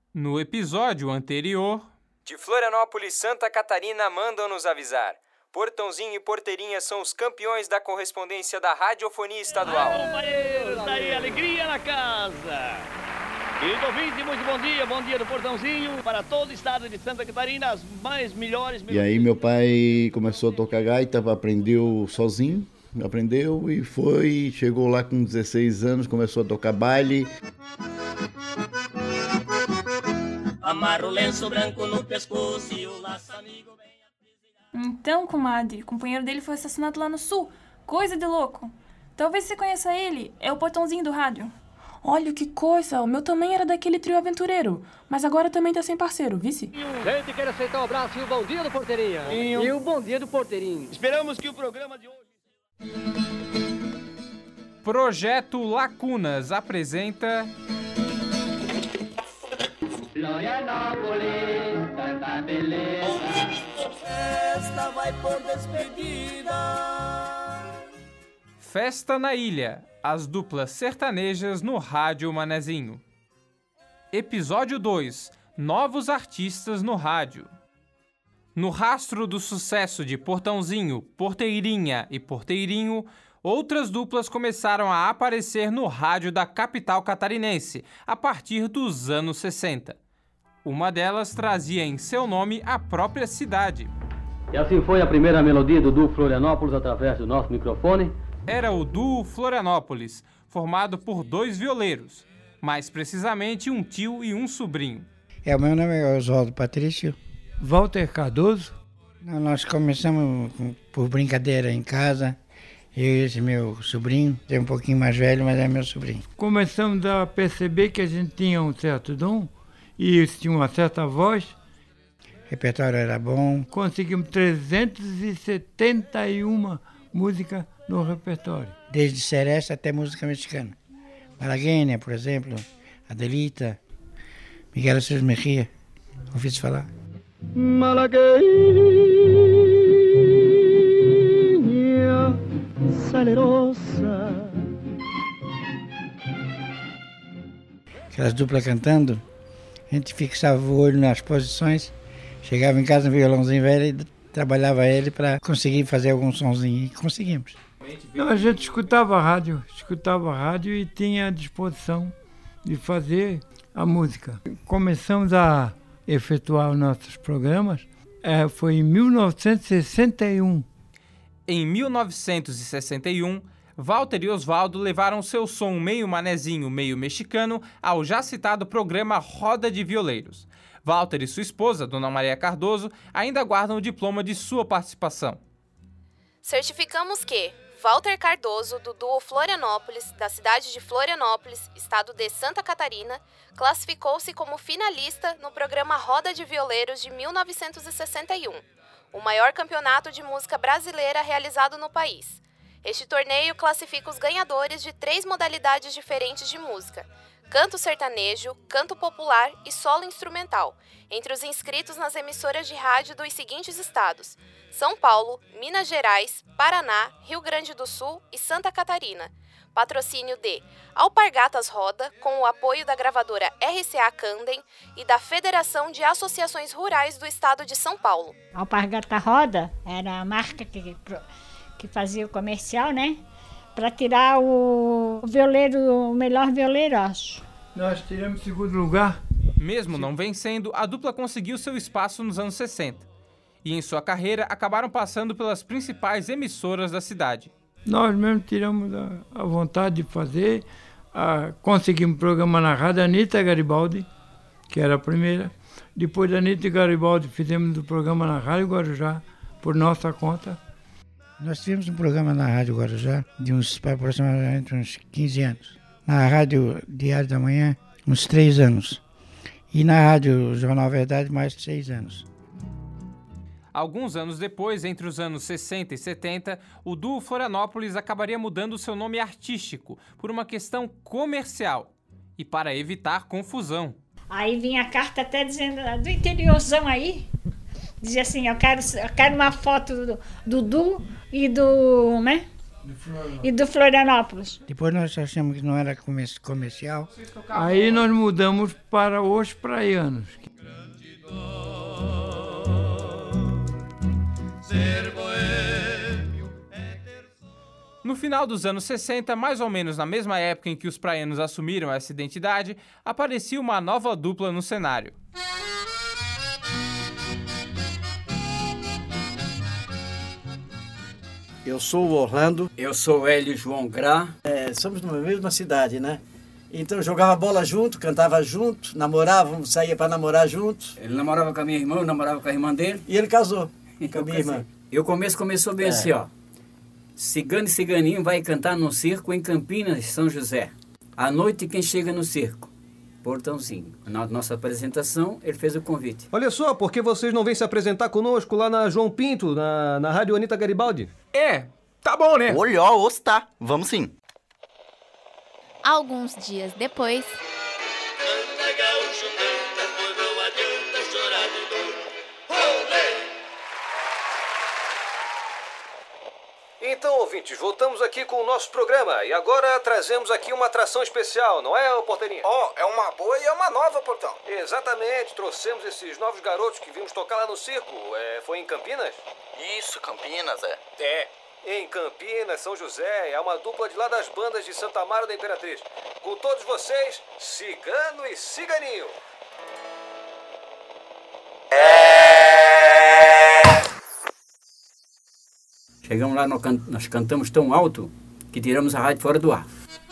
No episódio anterior... De Florianópolis, Santa Catarina, mandam nos avisar. Portãozinho e Porteirinha são os campeões da correspondência da radiofonia estadual. Tá aí, alegria na casa. Querido ouvinte, muito bom dia do Portãozinho para todo o estado de Santa Catarina, as melhores... E aí meu pai começou a tocar gaita, aprendeu sozinho, e chegou lá com 16 anos, começou a tocar baile. Amarra o lenço branco no pescoço e o laço amigo bem aprisionado. Então, comadre, o companheiro dele foi assassinado lá no sul. Coisa de louco. Talvez você conheça ele. É o Portãozinho do rádio. Olha que coisa, o meu também era daquele trio aventureiro, mas agora também tá sem parceiro, vice? Gente, quero aceitar o abraço e o bom dia do Porteirinha. E o bom dia do Porteirinho. Esperamos que o programa de hoje... Projeto Lacunas apresenta... Florianópolis, tanta beleza. Esta vai por despedida. Festa na Ilha, as duplas sertanejas no Rádio Manezinho. Episódio 2, novos artistas no rádio. No rastro do sucesso de Portãozinho, Porteirinha e Porteirinho, outras duplas começaram a aparecer no rádio da capital catarinense a partir dos anos 60. Uma delas trazia em seu nome a própria cidade. E assim foi a primeira melodia do duo Florianópolis através do nosso microfone. Era o duo Florianópolis, formado por 2 violeiros, mais precisamente um tio e um sobrinho. O meu nome é Oswaldo Patrício. Walter Cardoso. Nós começamos por brincadeira em casa. Eu e esse meu sobrinho, é um pouquinho mais velho, mas é meu sobrinho. Começamos a perceber que a gente tinha um certo dom e tinha uma certa voz. O repertório era bom. Conseguimos 371 músicas no repertório. Desde seresta até música mexicana. Malagueña, por exemplo, Adelita, Miguel Aceves Mejia, ouvi falar? Malagueña, salerosa. Aquelas duplas cantando, a gente fixava o olho nas posições, chegava em casa no violãozinho velho e trabalhava ele para conseguir fazer algum sonzinho, e conseguimos. Não, a gente escutava a rádio e tinha a disposição de fazer a música. Começamos a efetuar os nossos programas, foi em 1961. Em 1961, Walter e Oswaldo levaram seu som meio manezinho, meio mexicano ao já citado programa Roda de Violeiros. Walter e sua esposa, Dona Maria Cardoso, ainda guardam o diploma de sua participação. Certificamos que Walter Cardoso, do duo Florianópolis, da cidade de Florianópolis, estado de Santa Catarina, classificou-se como finalista no programa Roda de Violeiros de 1961, o maior campeonato de música brasileira realizado no país. Este torneio classifica os ganhadores de 3 modalidades diferentes de música: canto sertanejo, canto popular e solo instrumental, entre os inscritos nas emissoras de rádio dos seguintes estados: São Paulo, Minas Gerais, Paraná, Rio Grande do Sul e Santa Catarina. Patrocínio de Alpargatas Roda, com o apoio da gravadora RCA Candem e da Federação de Associações Rurais do Estado de São Paulo. Alpargata Roda era a marca que fazia o comercial, né? Para tirar o melhor violeiro, acho. Nós tiramos 2º lugar. Mesmo não vencendo, a dupla conseguiu seu espaço nos anos 60. E em sua carreira acabaram passando pelas principais emissoras da cidade. Nós mesmo tiramos a vontade de fazer. Conseguimos programa na rádio Anitta Garibaldi, que era a primeira. Depois da Anitta Garibaldi fizemos o programa na Rádio Guarujá, por nossa conta. Nós tivemos um programa na Rádio Guarujá de aproximadamente uns 15 anos. Na Rádio Diário da Manhã, uns 3 anos. E na Rádio Jornal Verdade, mais 6 anos. Alguns anos depois, entre os anos 60 e 70, o duo Florianópolis acabaria mudando seu nome artístico por uma questão comercial e para evitar confusão. Aí vinha a carta até dizendo, do interiorzão aí, dizia assim, eu quero uma foto do duo e do E do Florianópolis. Depois nós achamos que não era comercial. Aí nós mudamos para Os Praianos. No final dos anos 60, mais ou menos na mesma época em que os praianos assumiram essa identidade, aparecia uma nova dupla no cenário. Eu sou o Orlando. Eu sou o Hélio João Grá. Somos numa mesma cidade, né? Então jogava bola junto, cantava junto, namorávamos, saía para namorar junto. Ele namorava com a minha irmã, eu namorava com a irmã dele. E ele casou com a minha irmã. E o começo começou bem assim, ó. Cigano e ciganinho vai cantar num circo em Campinas, São José. À noite quem chega no circo? Portãozinho. Na nossa apresentação, ele fez o convite. Olha só, por que vocês não vêm se apresentar conosco lá na João Pinto, na Rádio Anita Garibaldi? Tá bom, né? Olha, tá. Vamos sim. Alguns dias depois... Então, ouvintes, voltamos aqui com o nosso programa e agora trazemos aqui uma atração especial, não é, Porteirinha? É uma boa e é uma nova, Portão. Exatamente, trouxemos esses novos garotos que vimos tocar lá no circo. Foi em Campinas? Isso, Campinas, Em Campinas, São José, é uma dupla de lá das bandas de Santa Amaro da Imperatriz. Com todos vocês, Cigano e Ciganinho. Chegamos lá, nós cantamos tão alto que tiramos a rádio fora do ar.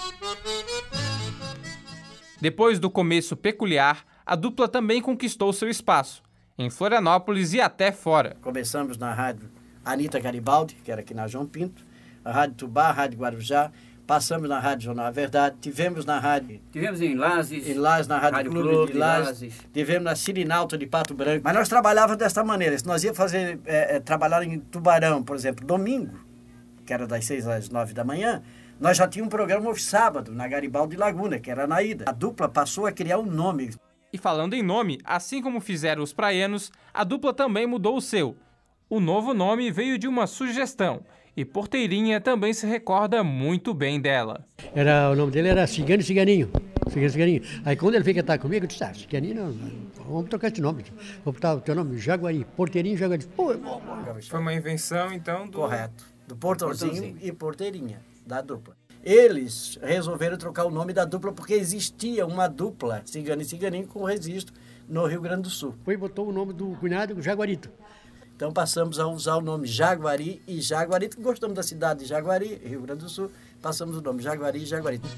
Depois do começo peculiar, a dupla também conquistou seu espaço, em Florianópolis e até fora. Começamos na rádio Anita Garibaldi, que era aqui na João Pinto, a Rádio Tubá, a Rádio Guarujá, passamos na Rádio Jornal A Verdade, tivemos em Lages, na Rádio Clube de Lages, tivemos na Cirinalta de Pato Branco, mas nós trabalhávamos desta maneira. Se nós íamos trabalhar em Tubarão, por exemplo, domingo, que era das 6 às 9 da manhã, nós já tínhamos um programa hoje sábado, na Garibaldi Laguna, que era na ida. A dupla passou a criar um nome. E falando em nome, assim como fizeram os praianos, a dupla também mudou o seu. O novo nome veio de uma sugestão, e Porteirinha também se recorda muito bem dela. O nome dele era Cigano e Ciganinho. Aí quando ele veio cantar comigo, eu disse, Ciganinho, não, vamos trocar esse nome. Vou botar o teu nome, Jaguari, Porteirinho, Jaguari. Pô, foi uma invenção, então, do... Correto. Do Portãozinho e Porteirinha, da dupla. Eles resolveram trocar o nome da dupla porque existia uma dupla, Cigano e Ciganinho, com registro no Rio Grande do Sul. Foi e botou o nome do cunhado, Jaguarito. Então passamos a usar o nome Jaguari e Jaguarito. Gostamos da cidade de Jaguari, Rio Grande do Sul. Passamos o nome Jaguari e Jaguarito.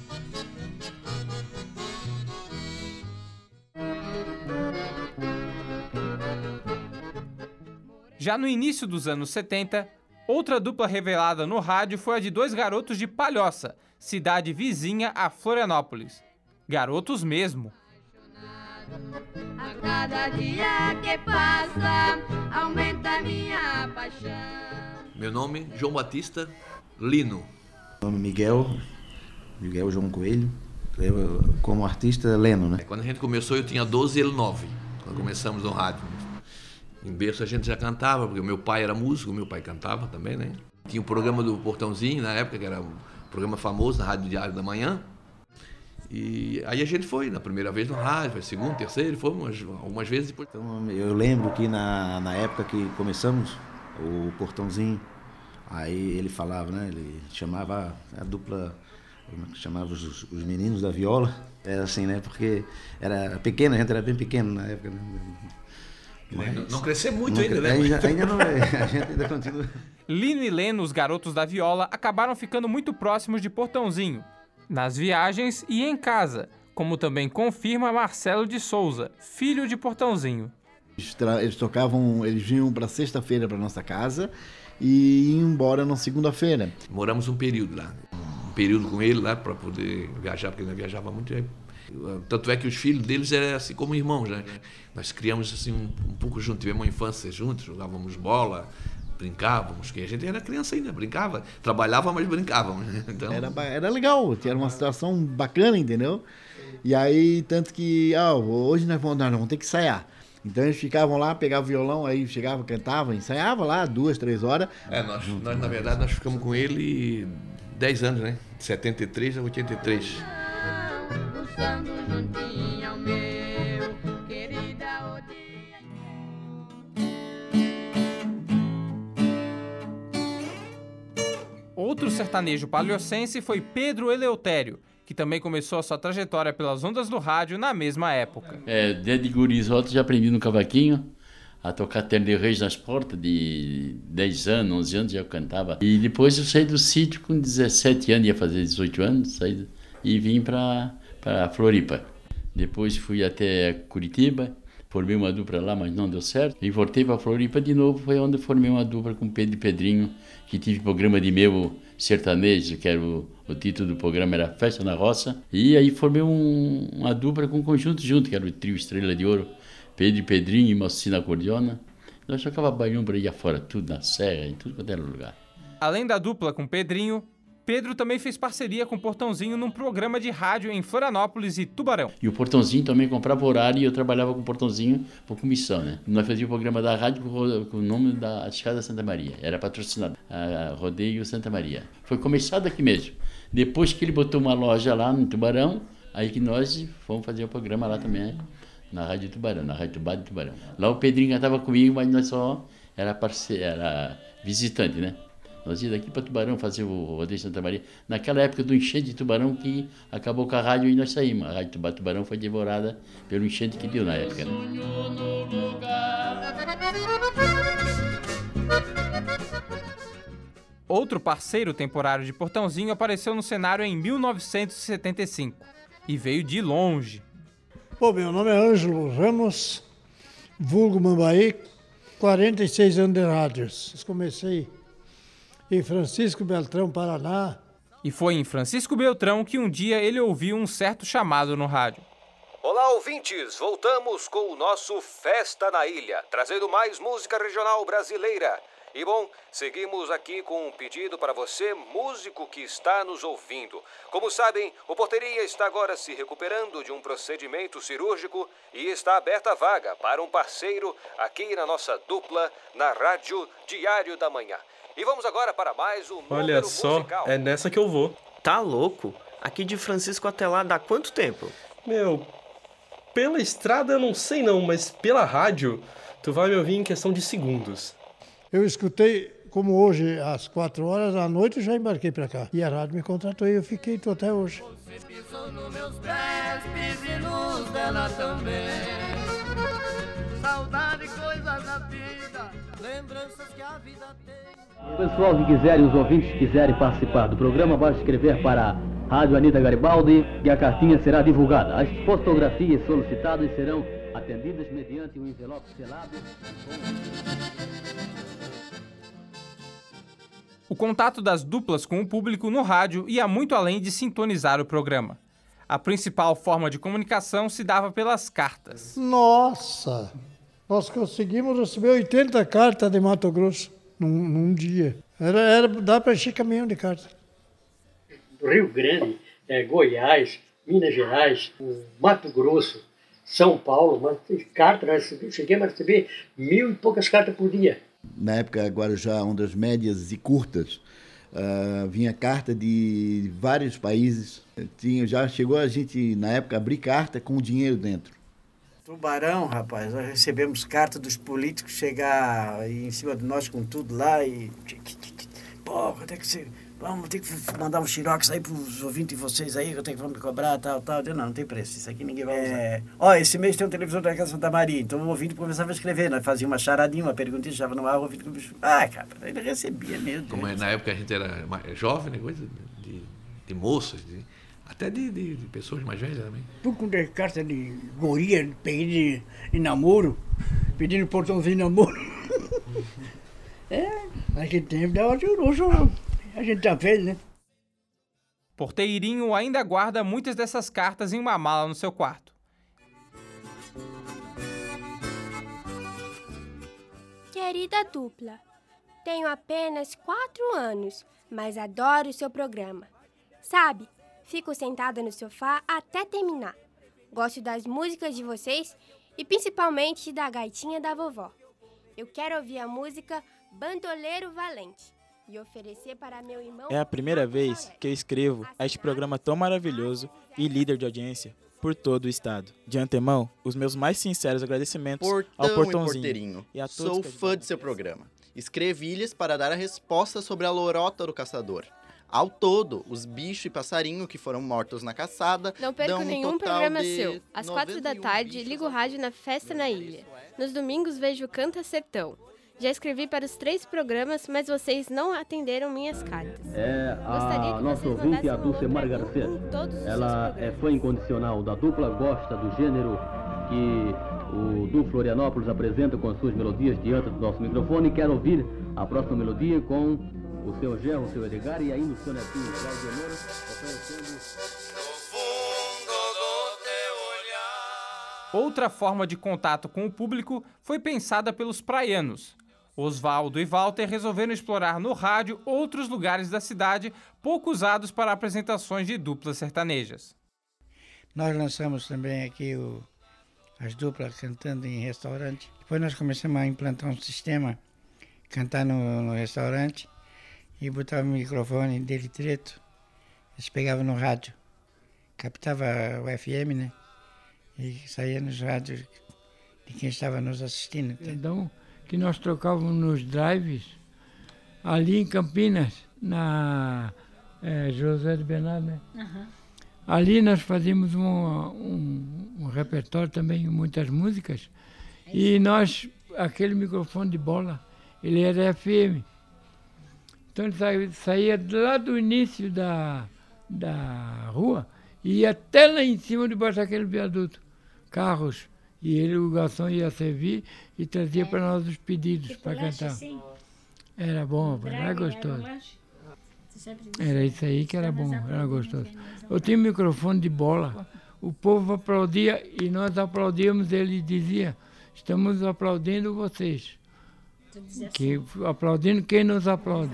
Já no início dos anos 70, outra dupla revelada no rádio foi a de dois garotos de Palhoça, cidade vizinha a Florianópolis. Garotos mesmo. A cada dia que passa, aumenta minha paixão. Meu nome é João Batista Lino. Meu nome é Miguel João Coelho. Eu, como artista, Leno, né? Quando a gente começou, eu tinha 12 e ele 9. Quando começamos no rádio. Em berço a gente já cantava, porque meu pai era músico, meu pai cantava também, né? Tinha um programa do Portãozinho, na época, que era um programa famoso na Rádio Diário da Manhã. E aí a gente foi, na primeira vez no rádio, foi segunda, terceira, fomos algumas vezes depois. Então, eu lembro que na época que começamos, o Portãozinho, aí ele falava, né? Ele chamava a dupla, chamava os meninos da viola. Era assim, né? Porque era pequeno, a gente era bem pequeno na época, né? Mas não cresceu muito ainda, né? Ainda não é, a gente ainda continua. Lino e Leno, os garotos da viola, acabaram ficando muito próximos de Portãozinho, nas viagens e em casa, como também confirma Marcelo de Souza, filho de Portãozinho. Eles tocavam, eles vinham para sexta-feira para nossa casa e iam embora na segunda-feira. Moramos um período lá, com ele lá para poder viajar, porque ele viajava muito. Tanto é que os filhos deles eram assim como irmãos, né? Nós criamos assim um pouco juntos, tivemos uma infância juntos, jogávamos bola, brincávamos, que a gente era criança ainda, brincava, trabalhava, mas brincávamos. Então... Era legal, era uma situação bacana, entendeu? E aí, tanto que, hoje nós vamos ter que ensaiar. Então eles ficavam lá, pegavam o violão, aí chegava, cantava, ensaiava lá 2, 3 horas. Nós na verdade, nós ficamos com ele 10 anos, né? De 73 a 83. Pulsando juntinho ao meu, querida Outro sertanejo paliocense foi Pedro Eleutério, que também começou a sua trajetória pelas ondas do rádio na mesma época. Desde gurizote já aprendi no cavaquinho a tocar Terno de Reis nas portas, de 10 anos, 11 anos já eu cantava. E depois eu saí do sítio com 17 anos, ia fazer 18 anos, saí e vim para Floripa. Depois fui até Curitiba, formei uma dupla lá, mas não deu certo. E voltei para Floripa de novo, foi onde eu formei uma dupla com Pedro e Pedrinho, que tive programa de meu sertanejo, que era o título do programa era Festa na Roça. E aí formei uma dupla com um conjunto junto, que era o trio Estrela de Ouro, Pedro e Pedrinho e Mocina Acordeona. Nós tocava baião por aí afora, tudo na serra, em tudo quanto era lugar. Além da dupla com Pedrinho, Pedro também fez parceria com o Portãozinho num programa de rádio em Florianópolis e Tubarão. E o Portãozinho também comprava horário e eu trabalhava com o Portãozinho por comissão, né? Nós fazíamos o programa da rádio com o nome da Escada Santa Maria. Era patrocinado, a Rodeio Santa Maria. Foi começado aqui mesmo. Depois que ele botou uma loja lá no Tubarão, aí que nós fomos fazer o programa lá também, na Rádio Tubarão, na Rádio Tubá de Tubarão. Lá o Pedrinho estava comigo, mas nós só era visitante, né? Nós íamos daqui para Tubarão fazer o Rodeio Santa Maria. Naquela época do enchente de Tubarão que acabou com a rádio e nós saímos. A Rádio Tubá de Tubarão foi devorada pelo enchente que deu na época. Né? Outro parceiro temporário de Portãozinho apareceu no cenário em 1975 e veio de longe. Bom, meu nome é Ângelo Ramos, vulgo Mambaí, 46 anos de rádios. Comecei em Francisco Beltrão, Paraná. E foi em Francisco Beltrão que um dia ele ouviu um certo chamado no rádio. Olá, ouvintes! Voltamos com o nosso Festa na Ilha, trazendo mais música regional brasileira. E bom, seguimos aqui com um pedido para você, músico que está nos ouvindo. Como sabem, o Porteirinha está agora se recuperando de um procedimento cirúrgico e está aberta a vaga para um parceiro aqui na nossa dupla, na Rádio Diário da Manhã. E vamos agora para mais um Olha só, musical. É nessa que eu vou. Tá louco? Aqui de Francisco até lá dá quanto tempo? Meu, pela estrada eu não sei não, mas pela rádio tu vai me ouvir em questão de segundos. Eu escutei, como hoje, às 4 horas da noite, eu já embarquei para cá. E a rádio me contratou e eu fiquei, tô até hoje. Você pisou nos meus pés, pise nos dela também. Saudade, coisas da vida, lembranças que a vida tem. O pessoal que quiserem, os ouvintes que quiserem participar do programa, basta escrever para a Rádio Anita Garibaldi e a cartinha será divulgada. As fotografias solicitadas serão atendidas mediante um envelope selado. O contato das duplas com o público no rádio ia muito além de sintonizar o programa. A principal forma de comunicação se dava pelas cartas. Nossa! Nós conseguimos receber 80 cartas de Mato Grosso num dia. Dá para encher caminhão de cartas. Rio Grande, Goiás, Minas Gerais, Mato Grosso, São Paulo, mas cartas, cheguei a receber 1.000 e poucas cartas por dia. Na época, Guarujá, ondas médias e curtas, vinha carta de vários países. Já chegou a gente, na época, abrir carta com dinheiro dentro. Tubarão, rapaz, nós recebemos carta dos políticos chegar em cima de nós com tudo lá e... Pô, quando é que você... Vamos ter que mandar um xerox aí pros ouvintes de vocês aí, que eu tenho que cobrar, tal. Eu, não tem preço, isso aqui ninguém vai usar. Ó, esse mês tem um televisor da Casa Santa Maria, então o ouvinte começava a escrever, nós fazíamos uma charadinha, uma perguntinha, deixava no ar, o ouvinte começava... cara, ele recebia mesmo. Como na época a gente era jovem, né, coisa de moças, até de pessoas mais velhas também. Tu com carta de guria, peguei de namoro, pedindo portãozinho de namoro. Naquele tempo dava de uruxo, a gente já fez, né? Porteirinho ainda guarda muitas dessas cartas em uma mala no seu quarto. Querida dupla, tenho apenas 4 anos, mas adoro o seu programa. Sabe, fico sentada no sofá até terminar. Gosto das músicas de vocês e principalmente da gaitinha da vovó. Eu quero ouvir a música Bandoleiro Valente. e oferecer para meu irmão... É a primeira vez que eu escrevo a este programa tão maravilhoso e líder de audiência por todo o estado. De antemão, os meus mais sinceros agradecimentos ao Portãozinho. E Porteirinho. E a todos Sou fã de seu programa. Escrevi-lhes para dar a resposta sobre a lorota do caçador. Ao todo, os bichos e passarinho que foram mortos na caçada Não perco dão um nenhum total programa de seu. Às 4 da tarde, ligo o rádio na Festa na Ilha. Nos domingos, vejo Canta Sertão. Já escrevi para os 3 programas, mas vocês não atenderam minhas cartas. É a nossa ouvinte, a Dulcemar Garcês. Ela é fã incondicional da dupla, gosta do gênero que o Du Florianópolis apresenta com as suas melodias diante do nosso microfone e quer ouvir a próxima melodia com o seu Gerro, o seu Edgar e ainda o seu netinho Cláudio Moura oferecendo... Outra forma de contato com o público foi pensada pelos praianos. Osvaldo e Walter resolveram explorar no rádio outros lugares da cidade pouco usados para apresentações de duplas sertanejas. Nós lançamos também aqui as duplas cantando em restaurante. Depois nós começamos a implantar um sistema, cantar no restaurante e botava o microfone dele direto. Eles pegavam no rádio, captava o FM, né? E saía nos rádios de quem estava nos assistindo. Então, que nós trocávamos nos drives, ali em Campinas, na José de Bernardo, né? Uhum. Ali nós fazíamos um repertório também, muitas músicas, e nós, aquele microfone de bola, ele era FM. Então ele saía lá do início da rua e ia até lá em cima, debaixo daquele viaduto. Carros, e o garçom ia servir e trazia para nós os pedidos para cantar. Assim. Era bom, era gostoso. Era isso aí que era bom, era gostoso. Eu tinha um microfone de bola, o povo aplaudia e nós aplaudíamos, ele dizia, estamos aplaudindo vocês. Aplaudindo quem nos aplaude.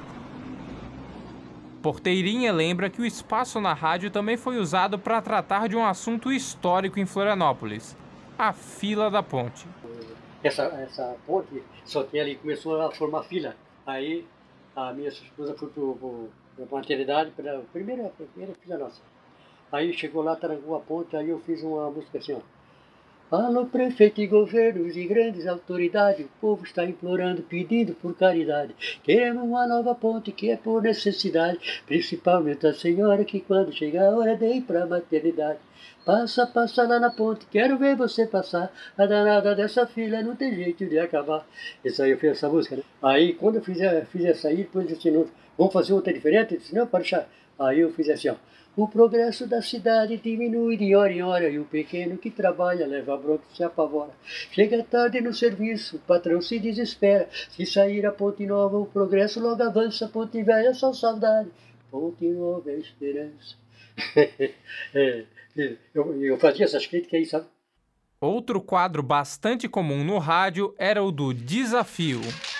Porteirinha lembra que o espaço na rádio também foi usado para tratar de um assunto histórico em Florianópolis, a fila da ponte. Essa ponte só tinha ali, começou a formar fila. Aí a minha esposa foi para a maternidade, para a primeira filha nossa. Aí chegou lá, trancou a ponte, aí eu fiz uma música assim, ó. Alô, prefeito e governos e grandes autoridades, o povo está implorando, pedindo por caridade. Queremos uma nova ponte que é por necessidade, principalmente a senhora que quando chegar a hora de ir para a maternidade. Passa lá na ponte, quero ver você passar, a danada dessa fila não tem jeito de acabar. Isso aí eu fiz essa música, né? Aí quando eu fiz essa aí, depois eu disse, não, vamos fazer outra diferente? Eu disse, não, pode deixar. Aí eu fiz assim, ó. O progresso da cidade diminui de hora em hora e o pequeno que trabalha leva bronca e se apavora. Chega tarde no serviço, o patrão se desespera. Se sair a ponte nova, o progresso logo avança. Ponte velha, só saudade. Ponte nova é esperança. Eu fazia essas críticas aí, sabe? Outro quadro bastante comum no rádio era o do desafio.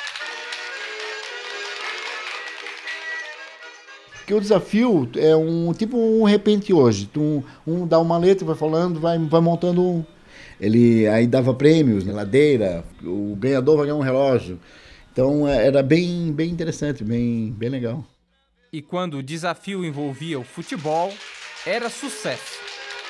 Porque o desafio é um repente hoje. Um dá uma letra, vai falando, vai montando um. Ele aí dava prêmios na ladeira, o ganhador vai ganhar um relógio. Então era bem interessante, bem legal. E quando o desafio envolvia o futebol, era sucesso.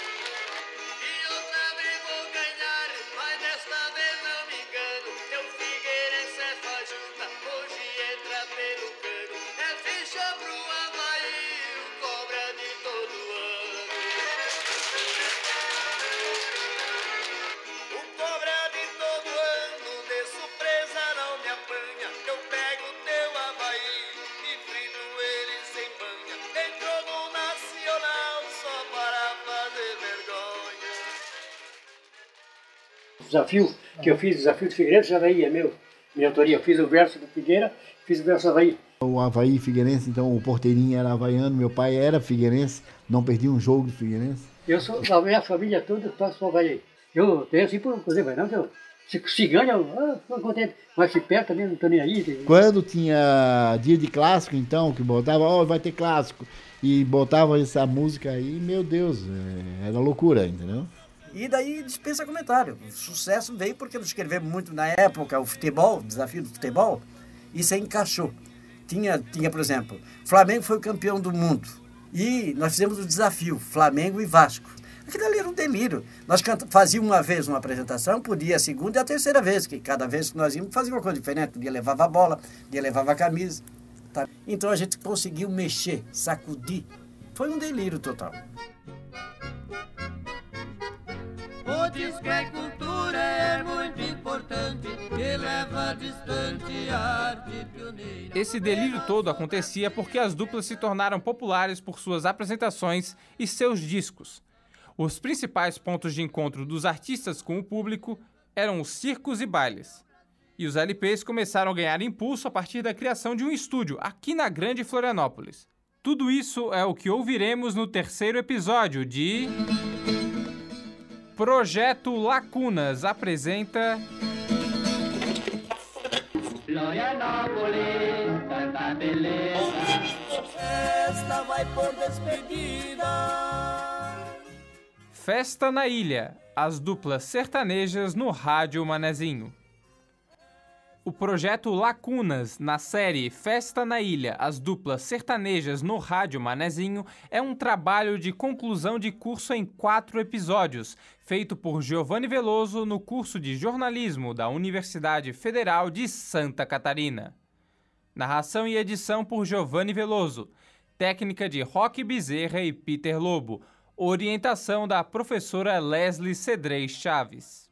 Desafio que eu fiz, desafio de Figueirense e Avaí, é minha autoria. Eu fiz o verso do Figueira, fiz o verso do Avaí. O Avaí Figueirense, então o Porteirinho era havaiano, meu pai era figueirense, não perdi um jogo de Figueirense. Eu sou, a minha família toda torce Avaí. Eu tenho assim por exemplo, não que eu, se ganha, eu estou contente, mas se perde também não estou nem aí. Quando tinha dia de clássico, então, que botava, vai ter clássico, e botava essa música aí, meu Deus, era loucura, entendeu? E daí dispensa comentário. O sucesso veio porque eu escrevi muito na época o futebol, o desafio do futebol, e isso aí encaixou. tinha, por exemplo, Flamengo foi o campeão do mundo. E nós fizemos o desafio, Flamengo e Vasco. Aquilo ali era um delírio. Nós fazíamos uma vez uma apresentação, podia a segunda e a terceira vez, que cada vez que nós íamos fazia uma coisa diferente. Um dia levava a bola, um dia levava a camisa. Tá? Então a gente conseguiu mexer, sacudir. Foi um delírio total. O disco é cultura, é muito importante, que leva distante a arte pioneira. Esse delírio todo acontecia porque as duplas se tornaram populares por suas apresentações e seus discos. Os principais pontos de encontro dos artistas com o público eram os circos e bailes. E os LPs começaram a ganhar impulso a partir da criação de um estúdio aqui na Grande Florianópolis. Tudo isso é o que ouviremos no terceiro episódio de... Projeto Lacunas apresenta... Florianópolis, tanta beleza, esta vai por despedida. Festa na Ilha, as duplas sertanejas no Rádio Manezinho. O projeto Lacunas, na série Festa na Ilha, as duplas sertanejas no Rádio Manezinho, é um trabalho de conclusão de curso em 4 episódios, feito por Giovanni Veloso no curso de jornalismo da Universidade Federal de Santa Catarina. Narração e edição por Giovanni Veloso, técnica de Roque Bezerra e Peter Lobo, orientação da professora Leslie Cedrez Chaves.